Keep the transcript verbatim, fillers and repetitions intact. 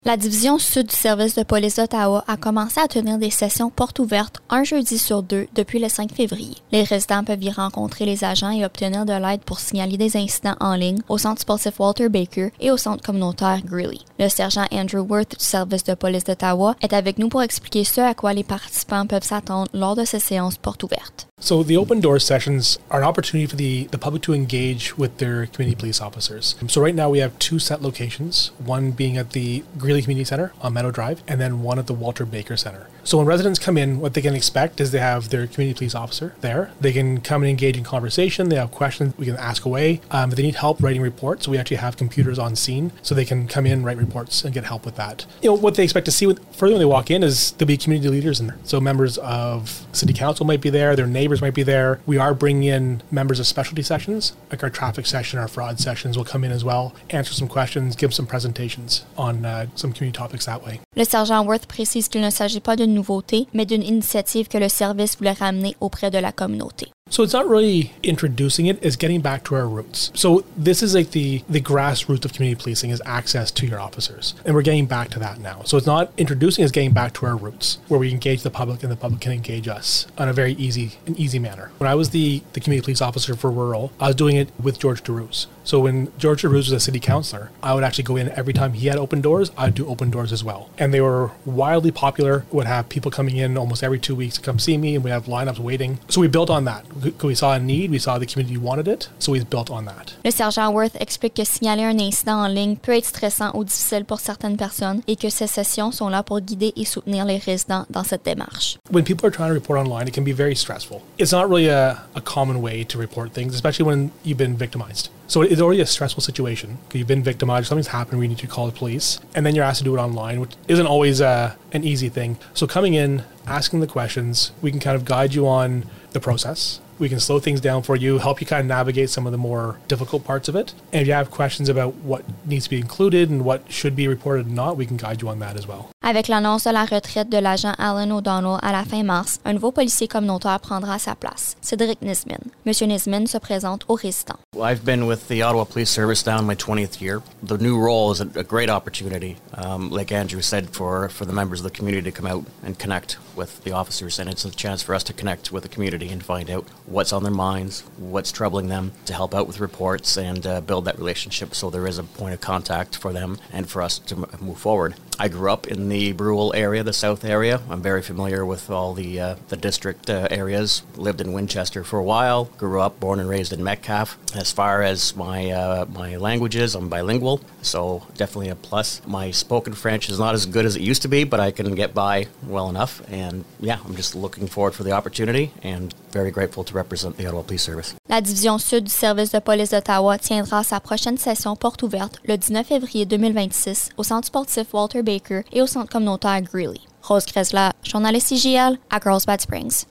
La division sud du service de police d'Ottawa a commencé à tenir des sessions portes ouvertes un jeudi sur deux depuis le cinq février. Les résidents peuvent y rencontrer les agents et obtenir de l'aide pour signaler des incidents en ligne au centre sportif Walter Baker et au centre communautaire Greeley. Le sergent Andrew Worth du service de police d'Ottawa est avec nous pour expliquer ce à quoi les participants peuvent s'attendre lors de ces séances portes ouvertes. So the open door sessions are an opportunity for the, the public to engage with their community police officers. So right now we have two set locations, one being at the Greeley Community Center on Meadow Drive, and then one at the Walter Baker Center. So when residents come in, what they can expect is they have their community police officer there. They can come and engage in conversation. They have questions we can ask away. Um, if they need help writing reports, we actually have computers on scene so they can come in, write reports, and get help with that. You know, what they expect to see with, further when they walk in is there'll be community leaders in there. So members of city council might be there, their neighbors might be there. We are bringing in members of specialty sessions, like our traffic session, our fraud sessions will come in as well, answer some questions, give some presentations on uh, some community topics that way. Le sergent Worth précise qu'il ne s'agit pas d'une nouveauté, mais d'une initiative que le service voulait ramener auprès de la communauté. So it's not really introducing it, it's getting back to our roots. So this is like the, the grassroots of community policing is access to your officers. And we're getting back to that now. So it's not introducing, it's getting back to our roots, where we engage the public and the public can engage us on a very easy an easy manner. When I was the, the community police officer for rural, I was doing it with George DeRuse. So when George DeRuse was a city councillor, I would actually go in every time he had open doors, I'd do open doors as well. And they were wildly popular, would have people coming in almost every two weeks to come see me, and we have lineups waiting. So we built on that. We saw a need, we saw the community wanted it, so we built on that. Le sergent Worth explique que signaler un incident en ligne peut être stressant ou difficile pour certaines personnes et que ces sessions sont là pour guider et soutenir les résidents dans cette démarche. When people are trying to report online, it can be very stressful. It's not really a, a common way to report things, especially when you've been victimized. So it's already a stressful situation. You've been victimized, something's happened, we need to call the police, and then you're asked to do it online, which isn't always uh, an easy thing. So coming in, asking the questions, we can kind of guide you on the process. We can slow things down for you, help you kind of navigate some of the more difficult parts of it. And if you have questions about what needs to be included and what should be reported and not, we can guide you on that as well. Avec l'annonce de la retraite de l'agent Alan O'Donnell à la fin mars, un nouveau policier communautaire prendra sa place, Cédric Nismin. Monsieur Nismin se présente aux résidents. Well, I've been with the Ottawa Police Service now in my twentieth year. The new role is a, a great opportunity, um, like Andrew said, for, for the members of the community to come out and connect with the officers, and it's a chance for us to connect with the community and find out what's on their minds, what's troubling them, to help out with reports and uh, build that relationship so there is a point of contact for them and for us to m- move forward. I grew up in the Brule area, the south area. I'm very familiar with all the uh, the district uh, areas. Lived in Winchester for a while. Grew up, born and raised in Metcalfe. As far as my uh, my languages, I'm bilingual, so definitely a plus. My spoken French is not as good as it used to be, but I can get by well enough. And yeah, I'm just looking forward for the opportunity and very grateful to represent the Ottawa Police Service. La division sud du service de police d'Ottawa tiendra sa prochaine session porte ouverte le dix-neuf février deux mille vingt-six au centre sportif Walter Baker et au centre communautaire Greeley. Rose Kressler, journaliste I G L à Carlsbad Springs.